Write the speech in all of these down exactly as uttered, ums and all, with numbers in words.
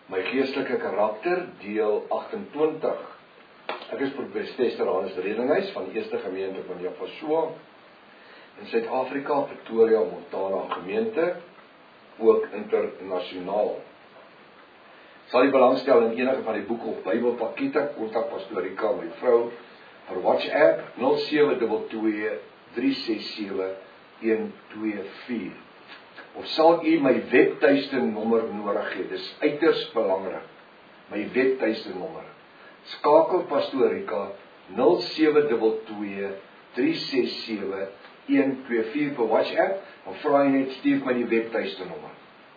My geestelike karakter, deel agt-en-twintig. Ek is professor Hannes Redinghuis van die Eerste Gemeente van Jaffa in Suid-Afrika, Pretoria, Montana gemeente, ook internasionaal. Sal jy belangstel in enige van die boeke of Bybelpakkette, kontak Pastoor Rika, my vrou, vir WhatsApp nul sewe twee twee, drie ses sewe, een twee vier. Of sal u my webtuiste nommer nodig hê? Dis uiters belangrik. My webtuiste nommer. Skakel Pastoor Rika nul sewe twee twee, drie ses sewe, een twee vier vir WhatsApp, dan vra jy net stuur my die webtuiste nommer.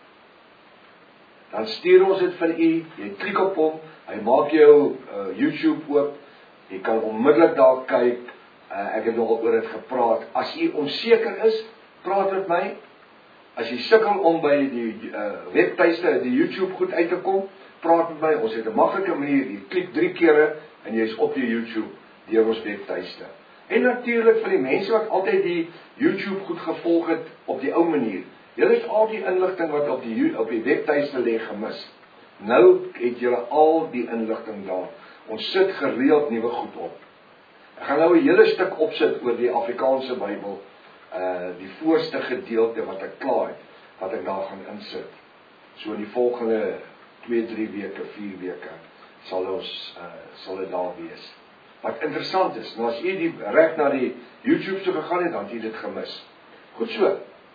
Dan stuur ons dit vir u, jy klik op hom, hy maak jou uh, YouTube oop, jy kan onmiddellik daar kyk, uh, ek het nogal oor dit gepraat. As u onseker is, praat met my. As jy sukkel om by die uh, webtuiste, die YouTube goed uit te kom, praat met my. Ons het 'n maklike manier, jy klik drie kere en jy is op die YouTube deur ons webtuiste. En natuurlik vir die mense wat altyd die YouTube goed gevolg het op die ou manier. Julle het al die inligting wat op die op die webtuiste lê gemis. Nou het julle al die inligting daar. Ons sit gereeld nuwe goed op. Ek gaan nou 'n hele stuk opsit oor die Afrikaanse Bybel. Uh, die voorste gedeelte wat ek klaar het, wat ek daar gaan insit. So in die volgende twee, drie weke, vier weke, sal ons, uh, sal dit daar wees. Wat interessant is, nou as jy die reg na die YouTube so gegaan het, dan het jy dit gemis. Goed so.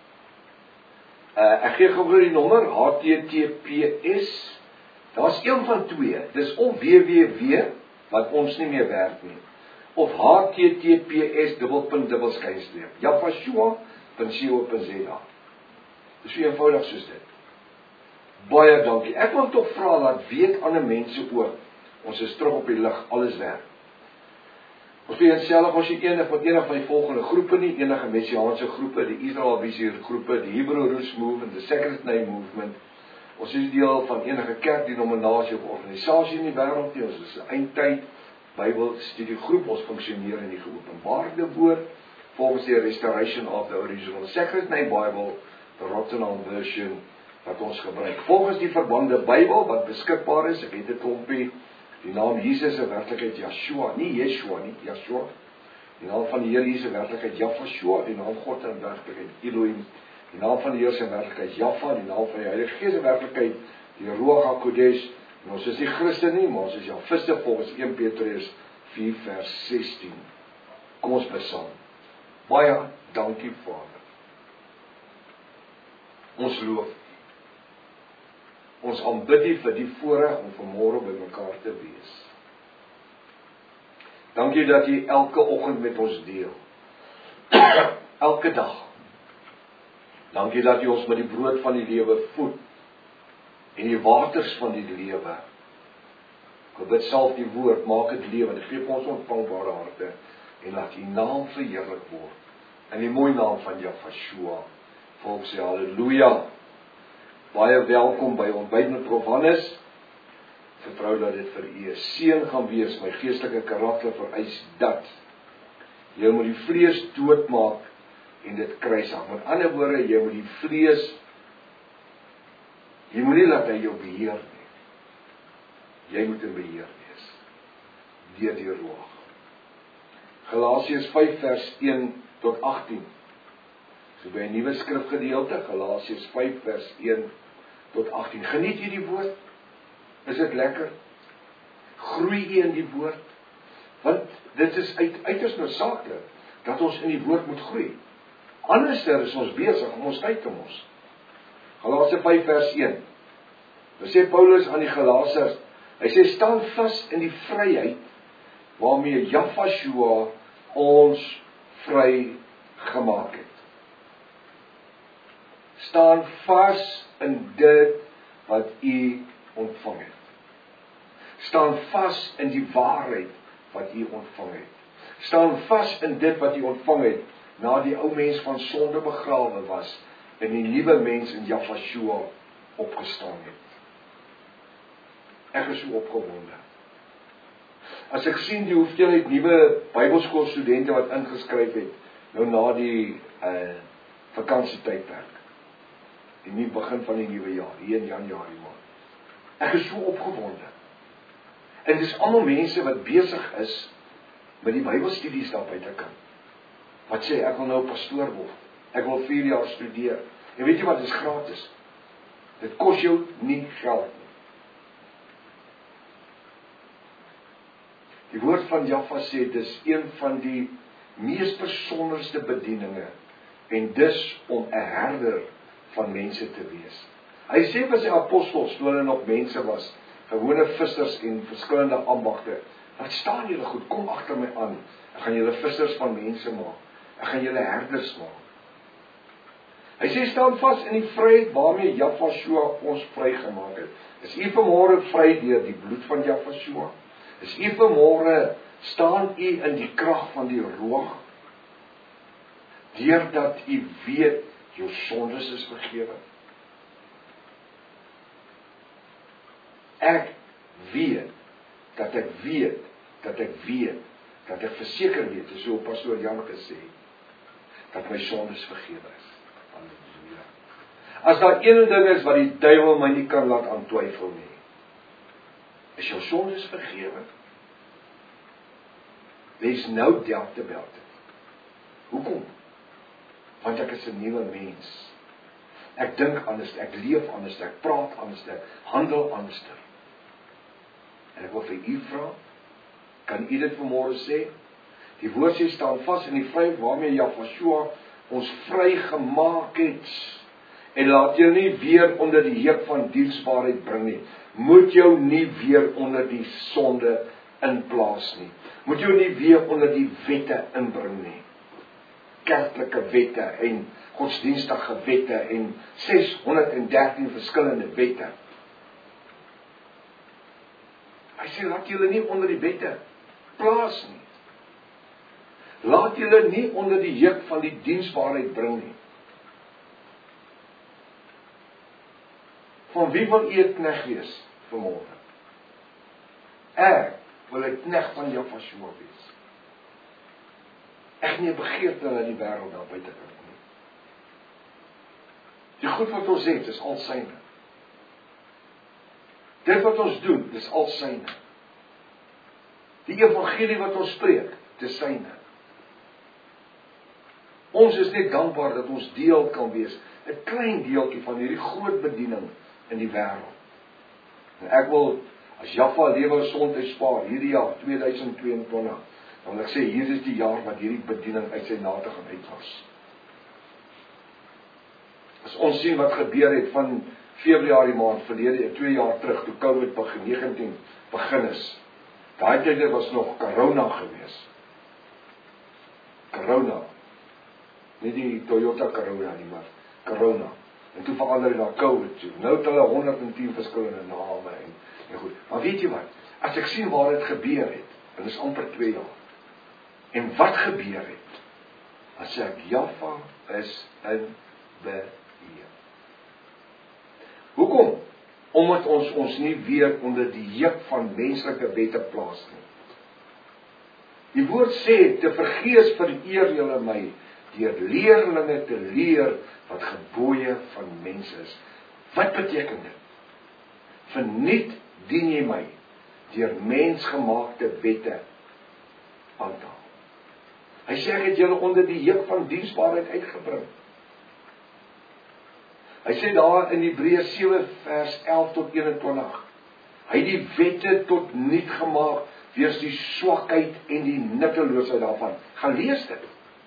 Uh, ek gee gou die nommer, H T T P S, daar's een van twee, dis of w w w, wat ons nie meer werk nie, of H T T P S dubbel punt dubbel skynstreep Jaffa punt co punt za. Dis so eenvoudig soos dit. Baie dankie. Ek wil tog vra dat weet ander mense ook. Ons is terug op die lig, alles werk. Ons weet self as jy enig van enig van die volgende groepe nie, enige messiaanse groepe, die Israel Vizier groepe, die Hebrew Roots Movement, die Sacred Name Movement. Ons is deel van enige kerk, denominasie of organisasie in die wêreld nie. Ons is 'n eindtyd Bybelstudiegroep, ons funksioneer in die geopenbaarde woord, volgens die Restoration of the Original Sacred Name Bible, the Rotterdam version, wat ons gebruik. Volgens die verbande Bybel, wat beskikbaar is, ek het 'n klompie, die naam Jesus in werklikheid Yeshua, nie Yeshua nie, Yeshua, die naam van die Here Jesus in werklikheid Jaffa, die naam God in werklikheid Elohim, die naam van die Here in werklikheid Jaffa, die naam van die Heilige Gees in werklikheid, die Ruach HaKodesh. En ons is nie Christen nie, maar ons is Jafiste volgens een Petrus vier vers sestien. Kom ons bid saam. Baie dankie Vader. Ons loof U. Ons aanbid U vir die voorreg om vanmôre by mekaar te wees. Dankie dat U elke oggend met ons deel. Elke dag. Dankie dat U ons met die brood van die lewe voed. En die waters van die lewe. Ek bid self die woord, maak dit lewe, en geef ons ontvangbare harte, en laat U naam verheerlik word, in die mooi naam van Jaffa. Volk sê halleluja. Baie welkom by ontbyt met Prof Hannes. Vertrou dat dit vir U 'n seën gaan wees. My geestelike karakter vereis dat jy moet die vlees doodmaak en dit kruisig. Met ander woorde, jy moet die vlees Jy moet nie laat hy jou beheer nie. Jy moet in beheer wees. Deur die Ruach. Galasiërs vyf vers een tot agtien. So by 'n nuwe skrifgedeelte, Galasiërs vyf vers een tot agtien. Geniet jy die woord? Is dit lekker? Groei jy in die woord? Want dit is uit, uiters noodsaaklik dat ons in die woord moet groei. Anders is ons besig om ons tyd te mors. Galasiërs vyf vers een. Dan sê Paulus aan die Galasiërs, hy sê staan vas in die vryheid waarmee Jaffa ons vry gemaak het. Staan vas in dit wat u ontvang het. Staan vas in die waarheid wat u ontvang het. Staan vas in dit wat u ontvang het na die ou mens van sonde begrawe was en die nuwe mens in Jaffa opgestaan het. Ek is so opgewonde. As ek sien die hoeveelheid nuwe Bybelskoolstudente wat ingeskryf het, nou na die uh, vakansietydperk, die nuwe begin van die nuwe jaar, hier in Januarie maand. Ek is so opgewonde. En dis almal mense wat besig is met die Bybelstudies daar buitekant. Wat sê, ek wil nou pastoor word. Ek wil vier jaar studeer. En weet jy wat, dit is gratis. Dit kos jou nie geld nie. Die woord van Jaffa sê, dis een van die mees besonderste bedieninge, en dis om 'n herder van mense te wees. Hy sê vir sy apostels, toe hulle nog mense was, gewone vissers en verskillende ambagte, wat staan julle goed, kom agter my aan, ek gaan julle vissers van mense maak, ek gaan julle herders maak. Hy sê, staan vas in die vryheid waarmee Jaffa ons vrygemaak het. Is u vanmôre vry deur die bloed van Jaffa? Is u vanmôre, staan u in die krag van die Ruach, deurdat u weet, jou sondes is vergewe. Ek weet, dat ek weet, dat ek weet, dat ek verseker weet, so pastoor Jan gesê, dat my sondes vergewe is. Halleluja. As daar een ding is wat die duiwel my nie kan laat aan twyfel nie, is jou sondes vergewe. There's no doubt about it. Hoekom? Want ek is 'n nuwe mens. Ek dink anders, ek leef anders, ek praat anders, ek handel anders. En ek wil vir u vra, kan u dit vanmôre sê? Die woord sê, staan vas in die vryheid waarmee Jaffa ons vry gemaak het. En laat jou nie weer onder die juk van diensbaarheid bring nie. Moet jou nie weer onder die sonde inplaas nie. Moet jou nie weer onder die wette inbring nie. Kerklike wette en godsdienstige wette en ses honderd en dertien verskillende wette. Hy sê, laat julle nie onder die wette plaas nie. Laat julle nie onder die juk van die diensbaarheid bring nie. Van wie wil u 'n knegg wees vanmôre? Ek wil 'n knegg van Jaffa wees. Ek nie begeerte na die wêreld daar buite kan nie. Die goed wat ons het, is al syne. Dit wat ons doen, dis al syne. Die evangelie wat ons spreek, dis syne. Ons is net dankbaar dat ons deel kan wees, 'n klein deeltjie van hierdie groot bediening in die wêreld. En ek wil, as Jaffa lewe gesondheid spaar, hierdie jaar, tweeduisend tweeëntwintig, dan wil ek sê, hier is die jaar wat hierdie bediening uit sy nate gaan uitwas. As ons sien wat gebeur het van Februarie maand verlede, twee jaar terug, toe COVID negentien begin is, daai tyd was nog corona gewees. Corona. Nie die Toyota Corona nie, maar corona. En toe verander hy na COVID toe. Nou het hulle honderd en tien verskillende name en, en goed. Maar weet jy wat? As ek sien waar dit gebeur het, en dit is amper twee jaar. En wat gebeur het? As ek Jaffa is in beheer. Hoekom? Omdat ons ons nie weer onder die juk van menslike wette plaas nie. Die woord sê, te vergees vereer julle my, deur leerlinge te leer wat gebooie van mense is. Wat beteken dit? Verniet dien jy my deur mensgemaakte wette aan te haal. Hy sê, ek het julle onder die juk van diensbaarheid uitgebring. Hy sê daar in Hebreërs sewe vers elf tot eenentwintig. Hy het die wette tot niet gemaak weens die swakheid en die nutteloosheid daarvan. Gaan lees dit.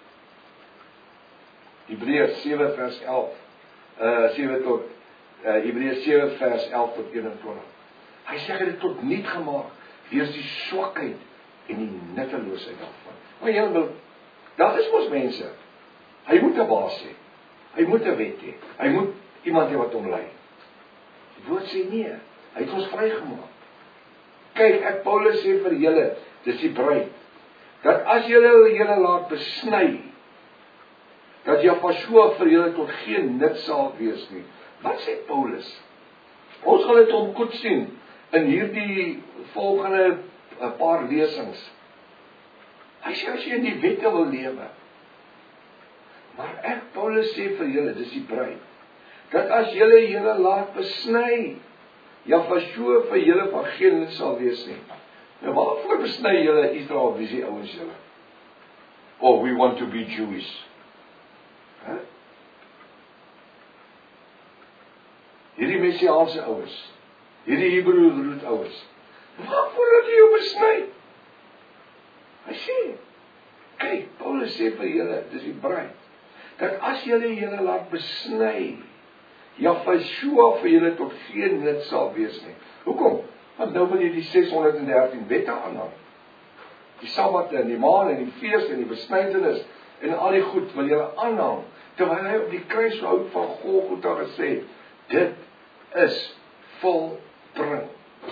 Hebreërs sewe vers elf. Uh sewe tot uh Hebreërs sewe vers elf tot eenentwintig. Hy sê hy het dit tot niet gemaak weens die swakheid en die nutteloosheid daarvan. Maar jy wil, daar is mos mense. Hy moet 'n baas hê. Hy moet 'n wet hê. Hy moet iemand hê wat hom lei. Die woord sê nee, hy het ons vrygemaak. Kyk, ek Paulus sê vir julle, dis die bruid, dat as julle julle laat besny, dat Jaffa vir julle tot geen nut sal wees nie. Wat sê Paulus? Ons gaan dit omkoet sien in hierdie volgende paar lesings. Hy sê as jy in die wette wil lewe, maar ek Paulus sê vir julle, dis die bruid, dat as julle julle laat besny, Jahweh vir julle van geen nut sal wees nie. Nou waarvoor besny julle Israel, wie is die ouens julle? Oh, we want to be Jewish. Huh? Hierdie Messiaanse ouens, hierdie Hebreë root ouens, waarvoor laat jy jou besny? Hy sê, kyk, Paulus sê vir julle, dis die bruid, dat as julle julle laat besny, Jahweh vir julle tot geen nut sal wees nie. Hoekom? Want nou wil jy die ses honderd dertien wette aanhang. Die Sabbat en die maan en die fees en die besnydenis en al die goed wil julle aanhang, terwyl hy op die kruishout van Golgotha gesê, dit is volbring.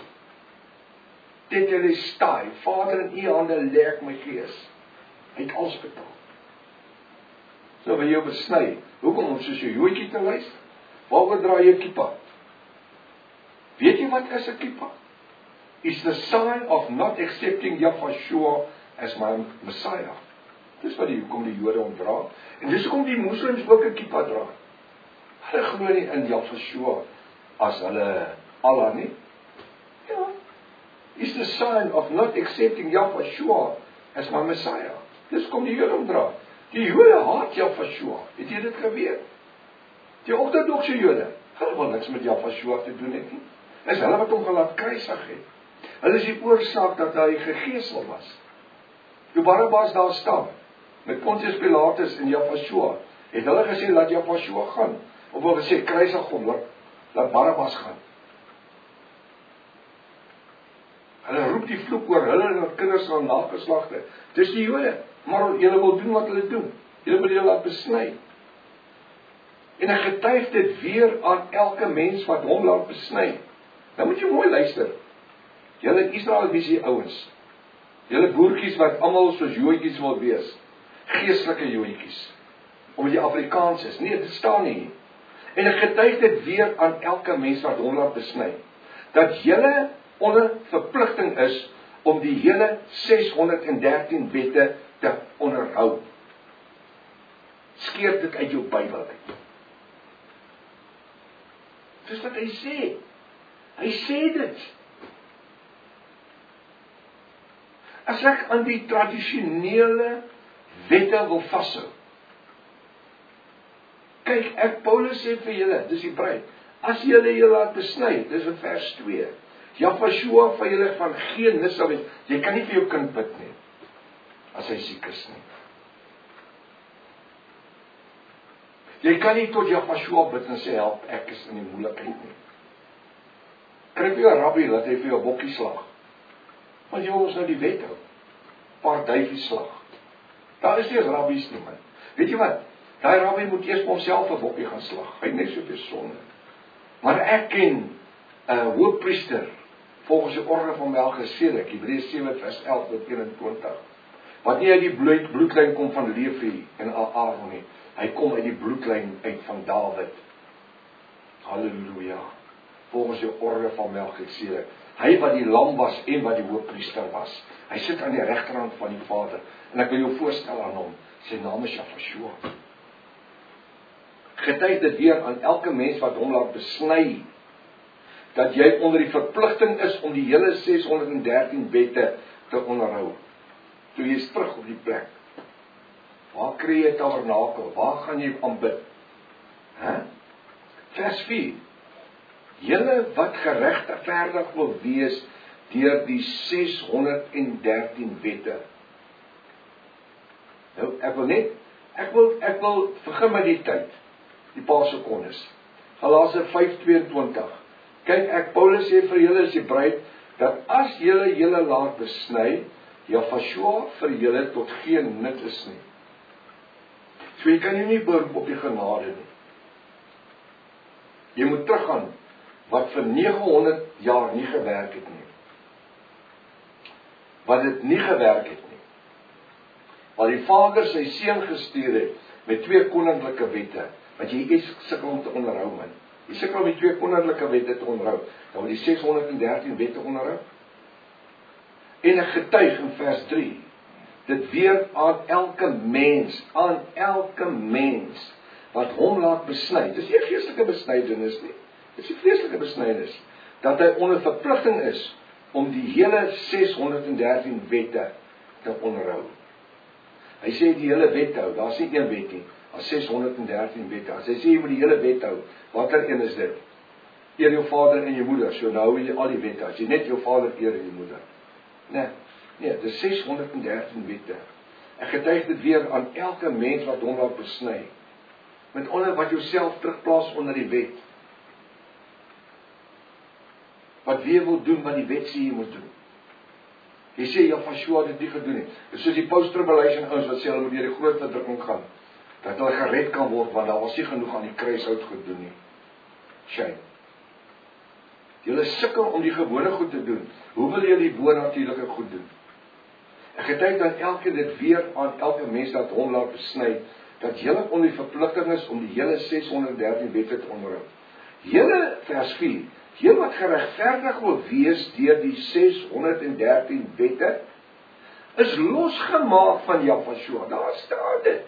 Dit is staai, Vader, in u hande lê ek my gees. Hy het alles betaal. So wil jy jou besny. Hoekom? Om soos jou joodjie te wys? Waaroor dra jy kippa? Weet jy wat is 'n kippa? It's the sign of not accepting Yahweh as my Messiah. Dis wat die hoekom die Jode hom dra. En dis hoekom die moslems ook 'n kippa dra. Hulle glo nie in Yahweh as hulle Allah nie. Ja. It's the sign of not accepting Yahweh as my Messiah. Dis kom die Jode hom dra. Die Jode haat Yahweh. Het jy dit geweet? Die ortodokse Jode, hulle wil niks met Yahweh te doen het nie. Is hulle wat hom gelaat kruisig het. Hulle is die oorsaak dat hy gegeesel was. Toe Barabbas daar staan, met Pontius Pilatus en Yahweh, het hulle gesê, laat Yahweh gaan. Of hulle gesê, kruisig hom, laat, laat Barabbas gaan. Hulle roep die vloek oor hulle en hulle kinders en nageslagte. Dis die Jode, maar julle wil doen wat hulle doen. Julle wil julle laat besny. En hy getuig dit weer aan elke mens wat hom laat besny. Nou moet jy mooi luister. Julle Israel, wie is die ouens? Julle boertjies wat almal soos joodjies wil wees. Geestelike joodjies. Omdat jy Afrikaans is. Nee, dit staan nie. En hy getuig dit weer aan elke mens wat hom laat besny. Dat julle onder verpligting is om die hele ses honderd dertien wette te onderhou. Skeer dit uit jou Bybel uit. Dis wat hy sê. Hy sê dit. As ek aan die tradisionele wette wil vashou. Kyk, ek Paulus sê vir julle, dis die bruid. As julle julle laat besny, dis in vers twee. Jahweh vir julle van geen nut sal wees. Jy kan nie vir jou kind bid nie, as hy siek is nie. Jy kan nie tot Jahweh bid en sê, help, ek is in die moeilikheid nie. Kry vir jou 'n rabbi, laat hy vir jou bokkie slag. Want jy wil ons nou die wet hou. Paar duifie slag. Daar is nie rabbies nie, man. Weet jy wat? Daai rabbi moet eers vir homself 'n bokkie gaan slag. Hy het net soveel sonde. Maar ek ken 'n uh, hoofpriester, volgens die orde van Melchisedek, Hebreërs sewe vers elf tot eenentwintig. Wat nie uit die bloed, bloedlyn kom van Levi en Aaron nie. Hy kom uit die bloedlyn uit van Dawid. Halleluja. Volgens die orde van Melchisedek. Hy wat die lam was en wat die hoofpriester was. Hy sit aan die regterhand van die Vader. En ek wil jou voorstel aan hom. Sy naam is Jahweh. Getuig dit weer aan elke mens wat hom laat besny, dat jy onder die verpligting is om die hele ses honderd dertien wette te onderhou. Toe jy is terug op die plek. Waar kry jy tabernakel? Waar gaan jy aanbid? Hè? Vers vier. Julle wat geregverdig wil wees deur die ses honderd dertien wette. Nou, ek wil net, ek wil, ek wil begin met die tyd. Die paar sekondes. Galasië vyf tweeëntwintig. Kyk, ek Paulus sê vir julle as die bruid, dat as julle julle laat besny, Jahweh vir julle tot geen nut is nie. So jy kan jy nie beroep op die genade nie. Jy moet teruggaan wat vir nege honderd jaar nie gewerk het nie. Wat dit nie gewerk het nie. Wat die Vader sy seun gestuur het met twee koninklike wette, wat jy is sukkel om te onderhou, man. Jy sukkel om die twee koninklike wette te onderhou. Dan moet die ses honderd dertien wette onderhou. En ek getuig in vers drie, dit weer aan elke mens, aan elke mens, wat hom laat besny. Dis nie 'n geestelike besnydenis nie. Dis 'n vleeslike besnydenis. dat hy onder verpligting is om die hele seshonderddertien wette te onderhou. Hy sê die hele wet hou, daar is nie een wet nie, daar is seshonderddertien wette. As hy sê jy moet die hele wet hou, watter een is dit? Eer jou vader en jou moeder, so nou hou jy al die wette, as jy net jou vader eer en jou moeder. Nee, nee, dit is seshonderddertien wette. Ek getuig dit weer aan elke mens wat hom laat besny, met onder wat jouself terugplaas onder die wet. Wat weer wil doen wat die wet sê jy moet doen. Jy sê, ja, Joshua het dit nie gedoen nie. Dit is soos die post-tribulation ouens wat sê, hulle moet deur die groot verdrukking gaan, dat hulle gered kan word, want daar was nie genoeg aan die kruishout gedoen nie. Shame. Julle sukkel om die gewone goed te doen. Hoe wil julle die bo-natuurlike goed doen? Ek getuig dan elke dit weer aan elke mens dat hom laat besny, dat julle onder die verpligting is om die hele seshonderddertien wette te onderhou. Julle, vers vier, julle wat geregverdig wil wees deur die seshonderddertien wette, is losgemaak van Joshua. Daar staan dit.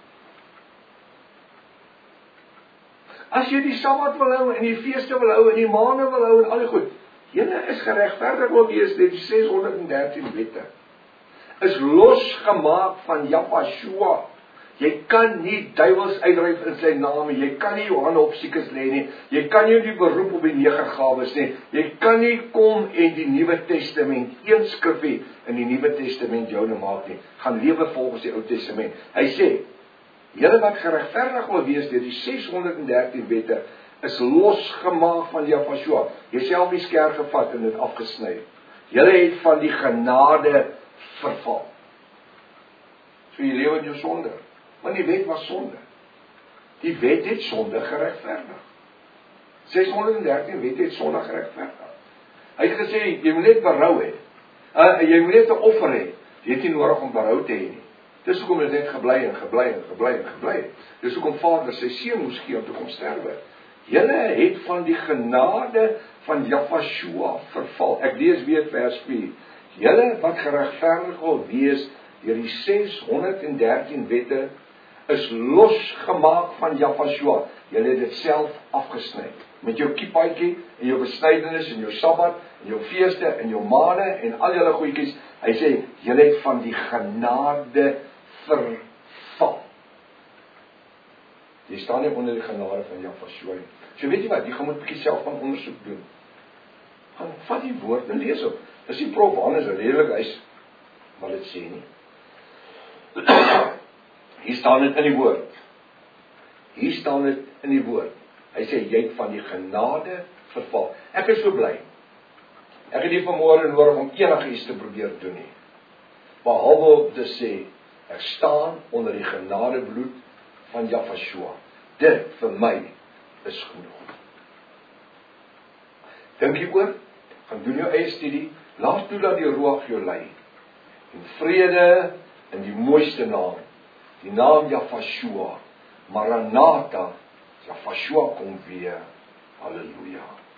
As jy die Sabbat wil hou, en die feeste wil hou, en die maande wil hou, en al die goed, julle is geregverdig wil wees deur die seshonderddertien wette, is losgemaak van Joshua. Jy kan nie duiwels uitdryf in sy naam nie, jy kan nie Johanne op siekes lê nie, jy kan nie die beroep op die nege gawes nie, jy kan nie kom en die Nuwe Testament, een skrifgie in die Nuwe Testament joune maak nie, gaan lewe volgens die Ou Testament. Hy sê, julle wat geregverdig wil wees deur die seshonderddertien wette, is losgemaak van Joshua. Jy self die skerp gevat en dit afgesny. Julle het van die genade verval. So jy lewe in jou sonde. Want die wet was sonde. Die wet het sonde geregverdig. seshonderddertien wette het sonde geregverdig. Hy het gesê, jy moet net berou hê. Uh, jy moet net 'n offer hê. Jy het nie nodig om berou te hê nie. Dis hoekom dit net gebly en gebly en gebly en gebly. Dis hoekom Vader sy seun moes gee om te kom sterwe. Julle het van die genade van Joshua verval. Ek lees weer vers vier. Julle wat geregverdig wil wees deur die seshonderddertien wette, is losgemaak van Joshua. Julle het dit self afgesny. Met jou kiepaatjie, en jou besnydenis, en jou Sabbat, en jou feeste, en jou maande, en al julle goedjies. Hy sê, julle het van die genade verval. Jy staan nie onder die genade van Joshua. So weet jy wat, jy gaan moet bietjie self van ondersoek doen. Gaan vat die woord en lees op. Dis die prof Hannes redelik huis wat dit sê nie. Hier staan dit in die woord. Hier staan dit in die woord. Hy sê, jy het van die genade verval. Ek is so bly. Ek het nie vanmôre nodig om enige iets te probeer doen nie. Behalwe om te sê, ek staan onder die genadebloed van Joshua. Dit vir my is genoeg. Dink jy oor? Gaan doen jou eie studie. Laat toe dat die Ruach jou lei. En vrede in die mooiste naam. Die naam Joshua. Maranatha. Joshua kom weer. Halleluja.